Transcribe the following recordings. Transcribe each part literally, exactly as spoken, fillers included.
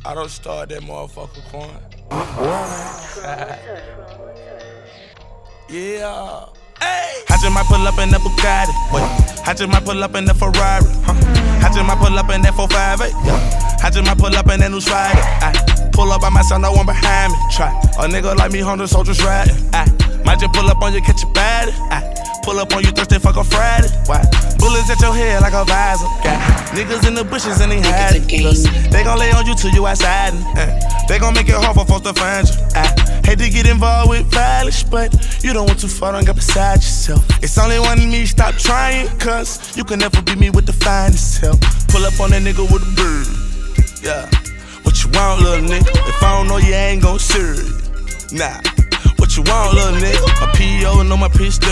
I don't start that motherfucker coin. Yeah. Hey. I just might pull up in the Bugatti. Wait. I just might pull up in the Ferrari. Huh. I just might pull up in that four five eight. Yeah. I just might pull up in that new Spider. I pull up by myself, no one behind me. Try a nigga like me, hundred soldiers riding. I might just pull up on you, catch your body. I pull up on you Thursday, fuck on Friday. Why? Bullets at your head like a visor. Got niggas in the bushes and they hide it. Plus, they gon' lay on you till you outside. Uh, they gon' make it hard for folks to find you. I hate to get involved with violence, but you don't want too far, don't get beside yourself. It's only one of me, stop trying, cause you can never beat me with the finest help. Pull up on that nigga with a bird. Yeah. What you want, little nigga? If I don't know you, I ain't gon' serve you. Nah. What you want, little nigga? My P O and on my pistol.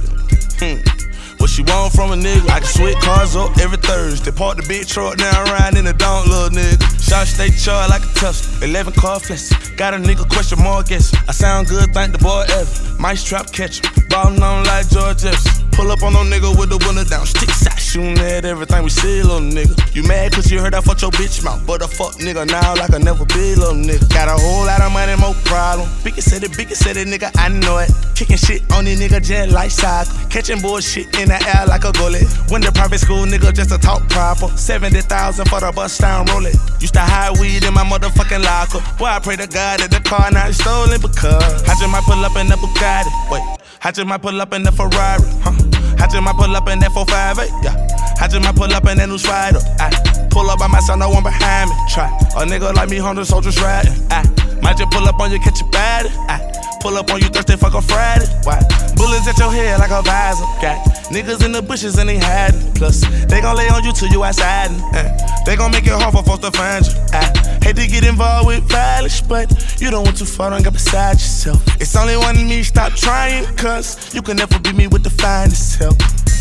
Hmm. What you want from a nigga? I can switch cars up every Thursday. Park the big truck, now I'm riding in the donk, little nigga. Shot stay charged like a Tesla. eleven car flex. Got a nigga question more guess. I sound good, thank the boy ever. Mice trap catch him. Ballin' on like George Jefferson. Pull up on no nigga with the window down. Stick shot shooting at everything we see, little nigga. You mad cause you heard I fucked your bitch mouth. But a fuck nigga now like I never be, little nigga. Got a whole lot of money, more problem. Biggie said it, Biggie said it, nigga, I know it. Kicking shit on these nigga jet like soccer. Catching bullshit in the air like a gullet. Went to private school, nigga, just to talk proper. seventy thousand for the bus down, roll it. Used to hide weed in my motherfucking locker. Boy, I pray to God that the car not stolen because I just might pull up in the Bugatti. Wait, I just might pull up in the Ferrari. Huh? I just might pull up in that four five eight. Yeah. I just might pull up in that new Spider. I pull up by myself, no one behind me. Try a nigga like me, hundred soldiers riding. I might just pull up on you, catch your body. I pull up on you Thursday, fuck on Friday. Why? Bullets at your head like a visor. Got niggas in the bushes and they hiding. Plus, they gon' lay on you till you outside. Uh, they gon' make it hard for folks to find you. I hate to get involved with violence, but you don't want too far, don't get beside yourself. It's only one of me, stop trying, cause you can never beat me with the finest help.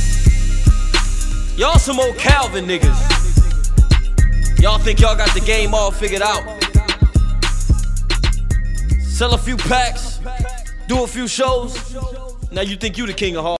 Y'all some old Calvin niggas. Y'all think y'all got the game all figured out. Sell a few packs, do a few shows. Now you think you the king of hard.